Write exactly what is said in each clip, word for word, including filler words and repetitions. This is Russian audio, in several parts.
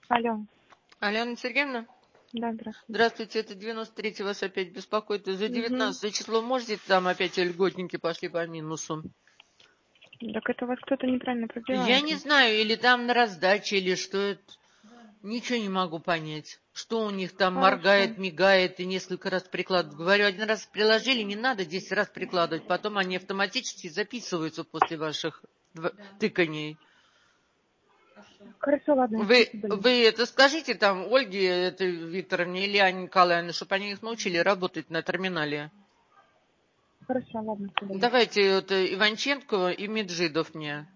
Алло. Алена Сергеевна? Да, здравствуйте. Здравствуйте, это девяносто третий вас опять беспокоит. За девятнадцатое Угу. число можете, там опять льготники пошли по минусу? Так это у вас кто-то неправильно Я пробивает. не знаю, или там на раздаче, или что это. Ничего не могу понять. Что у них там Хорошо. моргает, мигает и несколько раз прикладывает. Говорю, один раз приложили, не надо десять раз прикладывать. Потом они автоматически записываются после ваших дв- тыканий. Хорошо, ладно, я Вы, спасибо. вы это скажите там Ольге это Викторовне или Анне Николаевне, чтобы они их научили работать на терминале. Хорошо, ладно, спасибо. Давайте это Иванченко и Меджидов мне.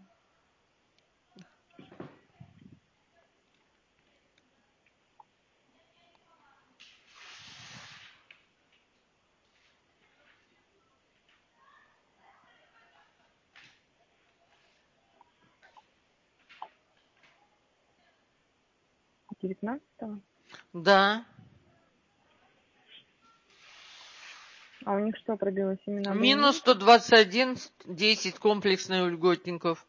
девятнадцатого? Да. А у них что пробилось именно Минус абонемент? сто двадцать один, десять комплексных льготников.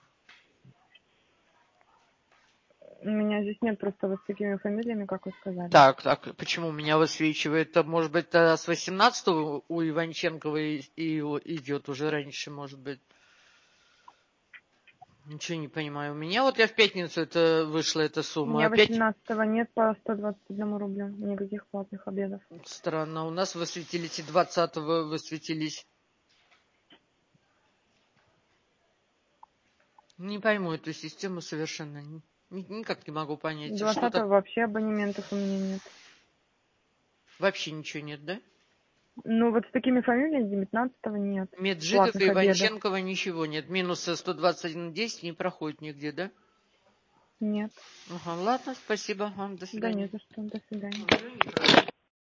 У меня здесь нет просто вот с такими фамилиями, как вы сказали. Так, так, почему у меня высвечивает? Это, может быть, тогда с восемнадцатого у Иванченкова и, и идет уже раньше, может быть. Ничего не понимаю. У меня вот я в пятницу это вышла эта У сумма. меня Опять восемнадцатого нет по сто двадцать одному рублю. Никаких платных обедов. странно. У нас высветились и двадцатого высветились. Не пойму эту систему совершенно. Никак не могу понять. двадцатого Что-то вообще абонементов у меня нет. вообще ничего нет, да? Ну вот с такими фамилиями девятнадцатого нет. Меджидов и Платных обедов. Иванченкова ничего нет. Минуса сто двадцать один десять не проходит нигде, да? Нет. Ага, ладно, спасибо вам, до Да свидания. не за что. До свидания.